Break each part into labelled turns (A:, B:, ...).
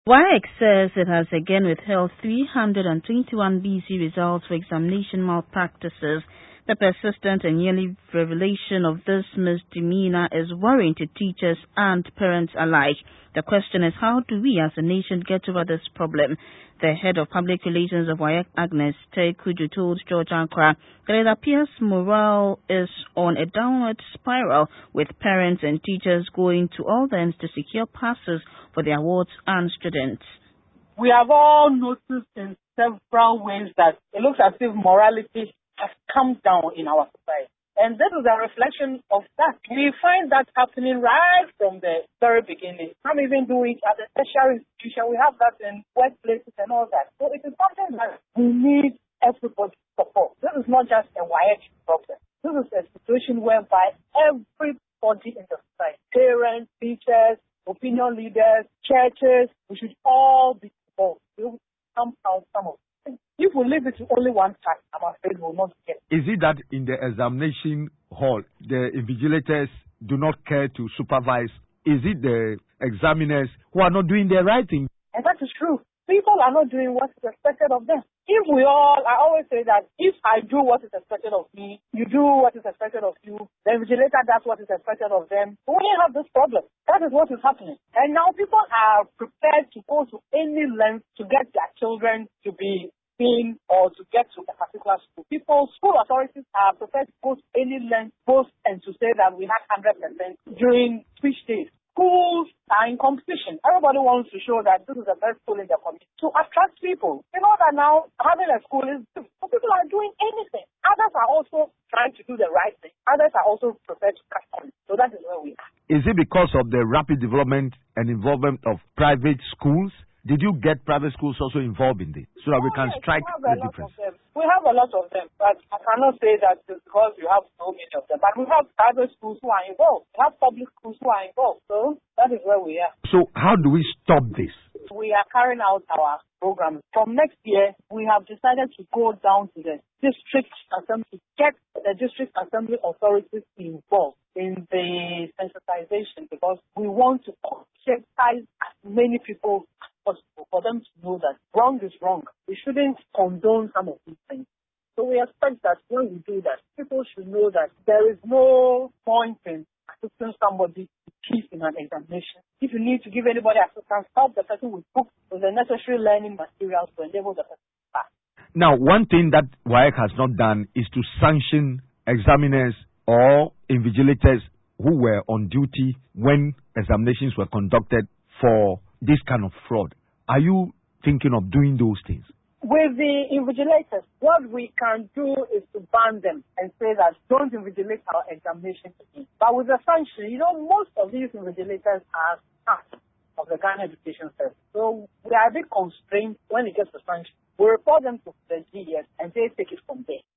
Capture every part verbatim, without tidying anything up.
A: W A E C says it has again withheld three hundred twenty-one B C results for examination malpractices. The persistent and yearly revelation of this misdemeanor is worrying to teachers and parents alike. The question is, how do we as a nation get over this problem? The head of public relations of W A E C, Agnes Tekuju, told George Ankara that it appears morale is on a downward spiral, with parents and teachers going to all the ends to secure passes for their wards and students.
B: We have all noticed in several ways that it looks as if morality has come down in our society. And this is a reflection of that. We find that happening right from the very beginning. Some even do it at the tertiary institution. We have that in workplaces and all that. So it is something that we need everybody's support. This is not just a W A E C problem. This is a situation whereby everybody in the society, parents, teachers, opinion leaders, churches, we should all be involved. We will somehow, some of If we leave it to only one track, I'm afraid we will not get it.
C: Is it that in the examination hall, the invigilators do not care to supervise? Is it the examiners who are not doing the right thing?
B: And that is true. People are not doing what is expected of them. If we all, I always say that if I do what is expected of me, you do what is expected of you, the invigilator does what is expected of them, we won't have this problem. That is what is happening. And now people are prepared to go to any length to get their children to be seen or to get to a particular school. People, school authorities are prepared to go to any length, both and to say that we had one hundred percent during speech days. Schools are in competition. Everybody wants to show that this is the best school in the community to attract people. You know that now having a school is, so people are doing anything. Others are also trying to do the right thing. Others are also prepared to cut on. So that is where we are.
C: Is it because of the rapid development and involvement of private schools? Did you get private schools also involved in this so that
B: oh,
C: we can
B: yes,
C: strike
B: we
C: the difference?
B: We have a lot of them, but I cannot say that it's because we have so many of them. But we have private schools who are involved. We have public schools who are involved. So that is where we are.
C: So how do we stop this?
B: We are carrying out our program. From next year, we have decided to go down to the district assembly, get the district assembly authorities involved in the sensitization, because we want to conscientize as many people as possible for them to know that wrong is wrong. We shouldn't condone some of these things. So we expect that when we do that, people should know that there is no point in assisting somebody to teach in an examination. If you need to give anybody assistance, help the person with books with the necessary learning materials to enable the person to pass.
C: Now, one thing that W A E C has not done is to sanction examiners or invigilators who were on duty when examinations were conducted for this kind of fraud. Are you thinking of doing those things?
B: With the invigilators, what we can do is to ban them and say that don't invigilate our examinations again. But with the sanction, you know, most of these invigilators are staff of the Ghana Education Service. So we are a bit constrained when it gets to sanction. We report them to the G E S and they take it from there.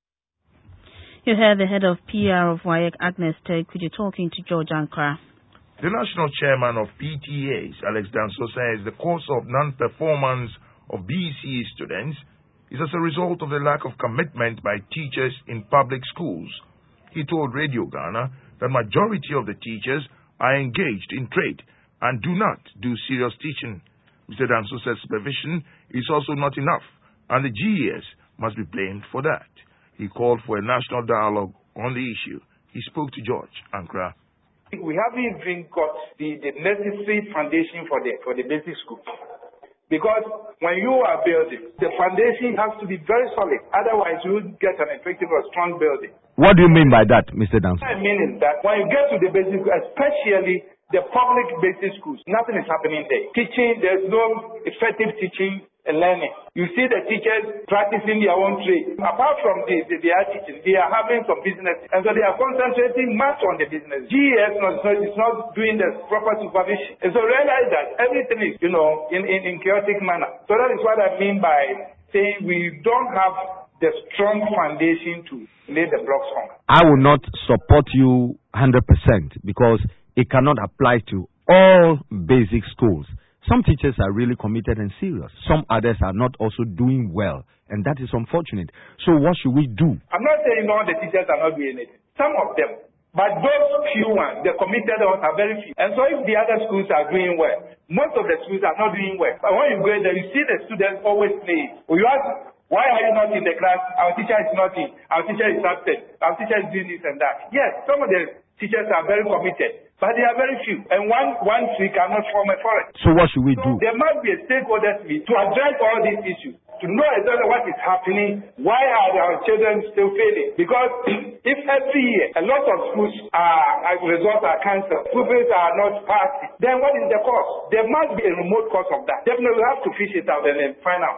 A: You heard the head of P R of W A E C, Agnes Tekuju, talking to George Ankara.
D: The national chairman of P T As, Alex Danso, says the cause of non-performance of B C students is as a result of the lack of commitment by teachers in public schools. He told Radio Ghana that majority of the teachers are engaged in trade and do not do serious teaching. Mister Danso says supervision is also not enough and the G E S must be blamed for that. He called for a national dialogue on the issue. He spoke to George Ankara.
E: We haven't even got the, the necessary foundation for the for the basic school. Because when you are building, the foundation has to be very solid. Otherwise, you will get an effective or strong building.
C: What do you mean by that, Mister Danso?
E: What I mean is that when you get to the basic school, especially the public basic schools, nothing is happening there. Teaching, there's no effective teaching and learning. You see the teachers practicing their own trade. Apart from the, the, their teaching, they are having some business, and so they are concentrating much on the business. G E S not, is not doing the proper supervision. And so realize that everything is, you know, in, in, in chaotic manner. So that is what I mean by saying we don't have the strong foundation to lay the blocks on.
C: I will not support you one hundred percent because it cannot apply to all basic schools. Some teachers are really committed and serious. Some others are not also doing well, and that is unfortunate. So what should we do?
E: I'm not saying all the teachers are not doing it. Some of them, But those few ones, the committed ones, are very few. And so if the other schools are doing well, most of the schools are not doing well. But when you go there, you see the students always playing. Well, you ask, why are you not in the class? Our teacher is not in. Our teacher is absent. Our teacher is doing this and that. Yes, some of the teachers are very committed, but they are very few. And one one tree cannot form a forest.
C: So what should we
E: So
C: do?
E: there must be a stakeholders meeting to address all these issues, to know exactly what is happening, why are our children still failing. Because if every year a lot of schools are, results are cancelled, pupils are not passing, then what is the cause? There must be a remote cause of that. Definitely we have to fish it out and then find out.